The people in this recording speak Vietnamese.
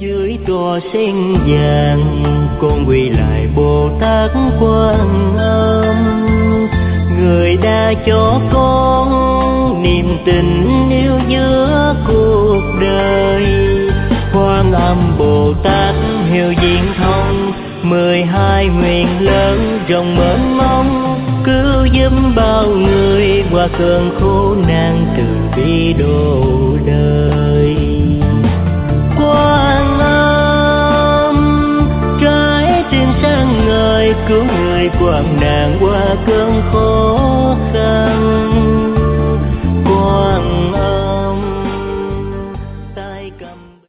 Dưới tòa sen vàng con quy lại Bồ Tát Quan Âm, người đã cho con niềm tình yêu giữa cuộc đời. Quan Âm Bồ Tát hiệu diện thông 12 nguyện lớn rộng mênh mông, cứu giúp bao người qua cơn khổ nạn từ bi độ đời. Quan Âm trái tim sáng ngời cứu người quang nạn qua cơn khổ